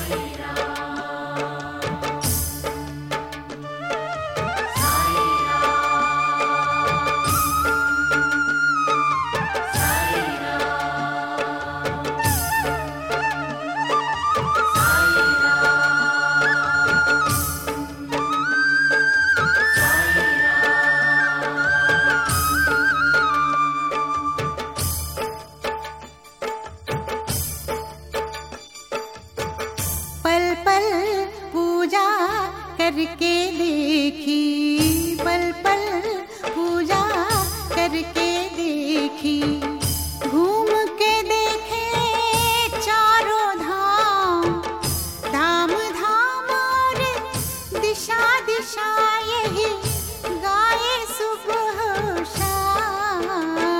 पल पल पूजा करके देखी, पल पल पूजा करके देखी, घूम के देखे चारों धाम, धाम धाम और दिशा दिशा यही गाए सुबह शाम।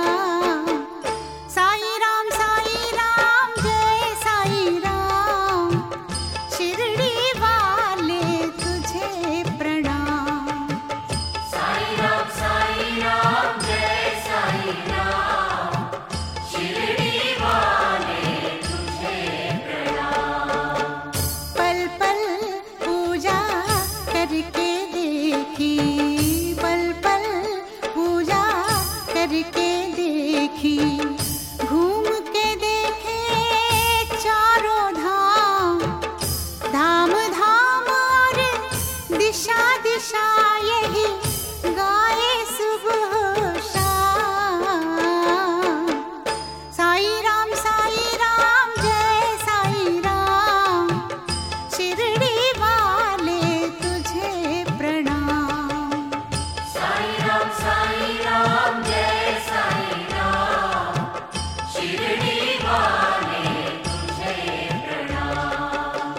साई राम जय साई राम, शिरडी वाले तुझे प्रणाम। साई राम जय साई राम, शिरडी वाले तुझे प्रणाम। पल पल पूजा करके देखी, पल पल पूजा करके देखी, घूम के देखे चारों धाम, धाम धाम और दिशा दिशा यही गाए सुबह शाम। साई राम जय साई राम, शिरडी वाले तुझे प्रणाम। साई राम जय साई राम, शिरडी वाले तुझे प्रणाम।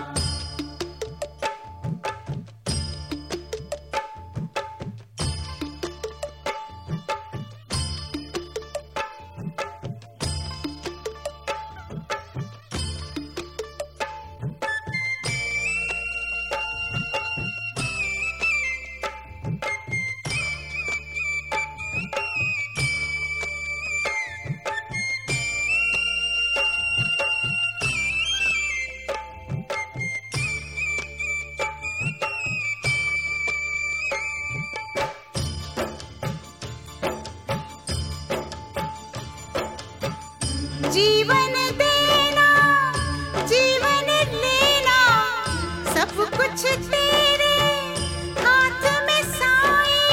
जीवन देना जीवन लेना सब कुछ तेरे हाथ में साईं।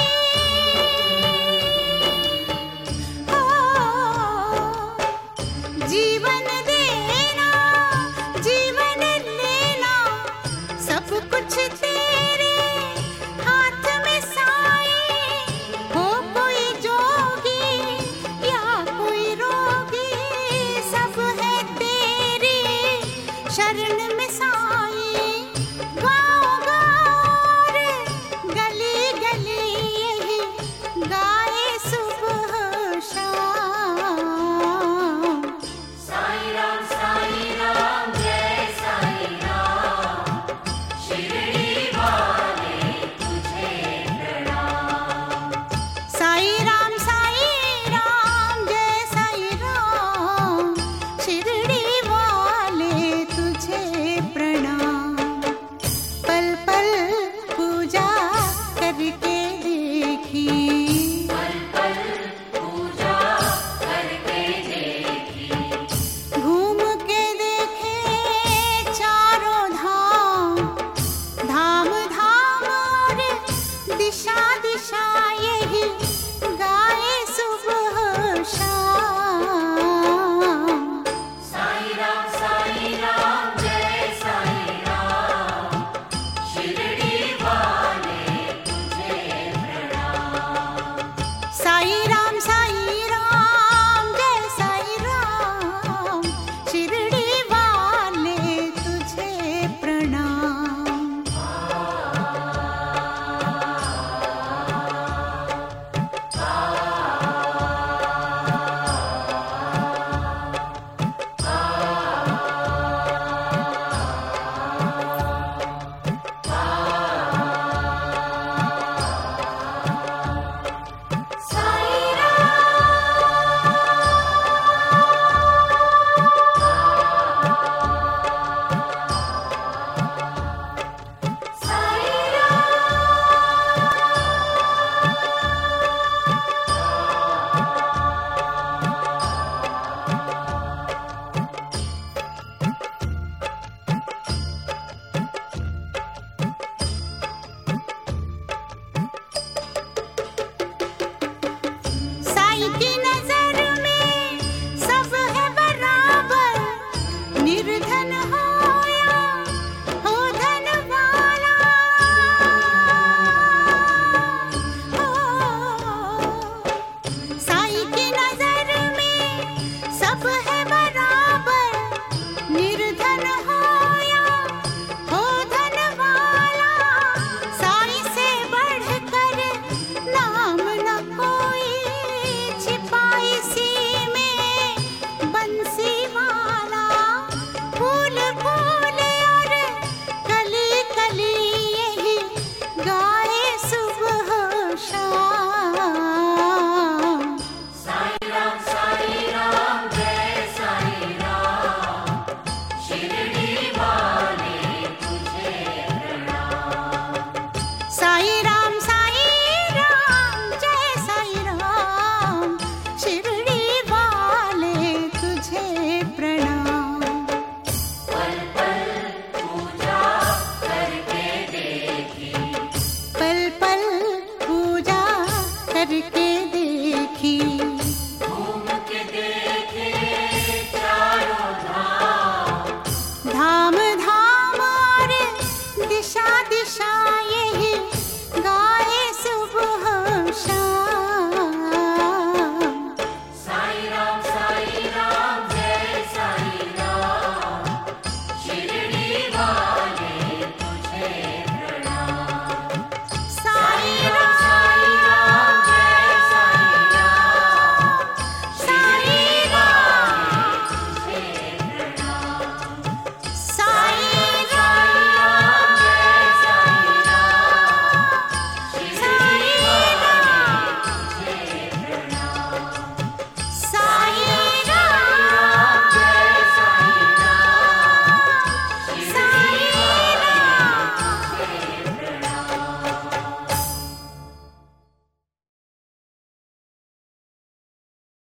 हो जीवन देना जीवन लेना सब कुछ तेरे हाथ में साईं। हो कोई जोगी या कोई रोगी, सब है तेरी शरण